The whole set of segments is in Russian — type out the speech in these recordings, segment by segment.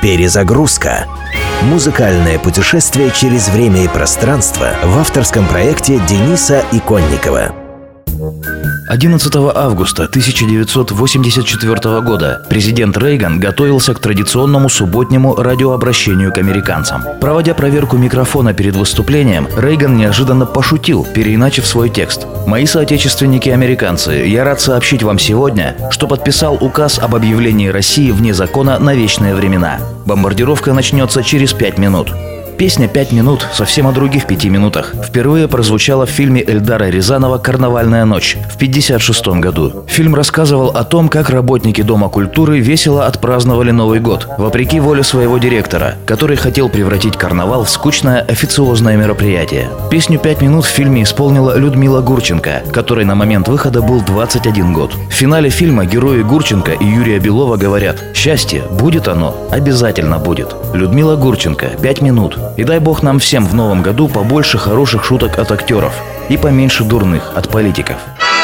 Перезагрузка. Музыкальное путешествие через время и пространство в авторском проекте Дениса Иконникова. 11 августа 1984 года президент Рейган готовился к традиционному субботнему радиообращению к американцам. Проводя проверку микрофона перед выступлением, Рейган неожиданно пошутил, переиначив свой текст. «Мои соотечественники-американцы, я рад сообщить вам сегодня, что подписал указ об объявлении России вне закона на вечные времена. Бомбардировка начнется через 5 минут». Песня «5 минут» совсем о других 5 минутах. Впервые прозвучала в фильме Эльдара Рязанова «Карнавальная ночь» в 1956 году. Фильм рассказывал о том, как работники Дома культуры весело отпраздновали Новый год, вопреки воле своего директора, который хотел превратить карнавал в скучное официозное мероприятие. Песню «5 минут» в фильме исполнила Людмила Гурченко, которой на момент выхода был 21 год. В финале фильма герои Гурченко и Юрия Белова говорят: «Счастье, будет оно, обязательно будет». Людмила Гурченко, «5 минут». И дай бог нам всем в новом году побольше хороших шуток от актеров и поменьше дурных от политиков.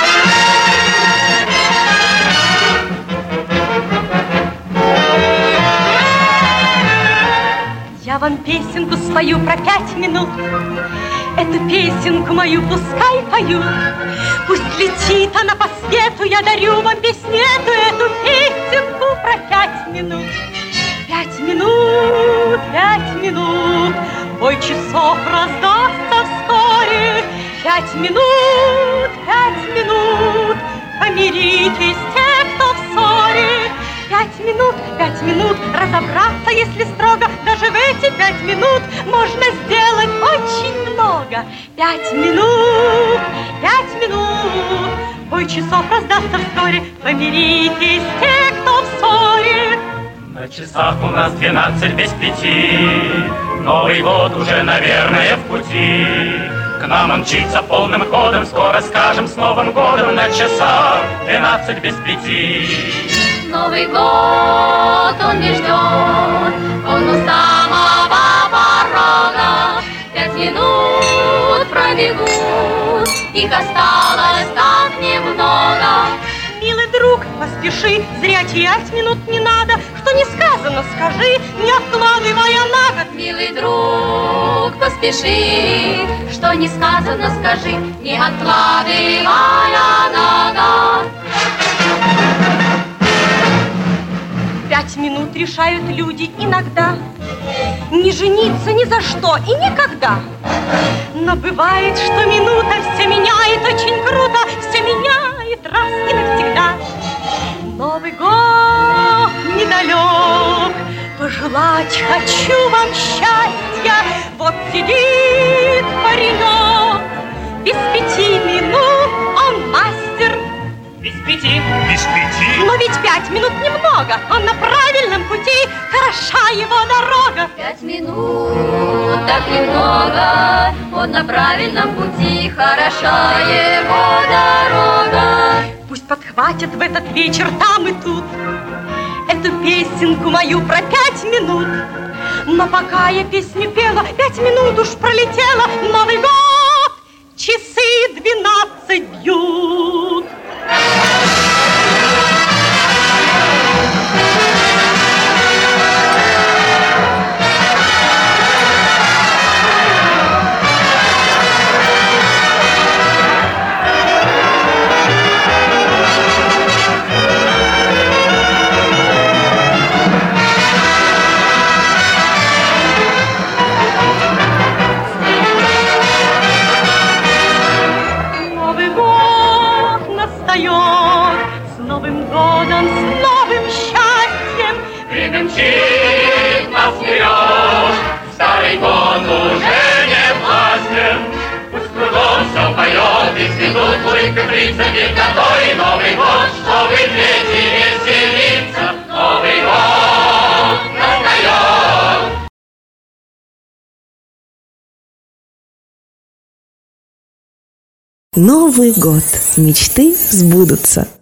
Я вам песенку свою про 5 минут. Эту песенку мою пускай поют. Пусть летит она по свету, я дарю вам песню эту песенку про 5 минут. 5 минут, 5 минут, бой часов раздастся вскоре. 5 минут, 5 минут, помиритесь те, кто в ссоре. 5 минут, разобраться, если строго, даже в эти 5 минут можно сделать очень много. 5 минут, 5 минут, бой часов раздастся вскоре. Помиритесь те, кто в ссоре. На часах у нас 12 без 5. Новый год уже, наверное, в пути. К нам он мчится полным ходом. Скоро скажем с Новым годом. На часах 12 без 5. Новый год он не ждет, он у самого порога. 5 минут пробегут, их осталось так немного. Милый друг, поспеши, зря терять минут не надо. Что не сказано, скажи, не откладывая на год. Милый друг, поспеши, что не сказано, скажи, не откладывая на год. 5 минут решают люди иногда не жениться ни за что и никогда. Но бывает, что минута все меняет очень круто, все меняет раз и навсегда. Новый год недалек, пожелать хочу вам счастья. Вот сидит паренек, без 5 минут он мастер. Без 5. Без 5. Но ведь 5 минут немного, он на правильном пути, хороша его дорога. 5 минут, так немного, он на правильном пути, хороша его дорога. Пусть подхватят в этот вечер там и тут эту песенку мою про 5 минут. Но пока я песню пела, 5 минут уж пролетело. Новый год, часы 12 бьют. С Новым годом, с новым счастьем. Время мчит нас вперед, старый год уже не властен. Пусть кругом все поет, и цветут улыбка лица, ведь такой Новый год, чтобы дети веселиться. Новый год настает. Новый год. Мечты сбудутся.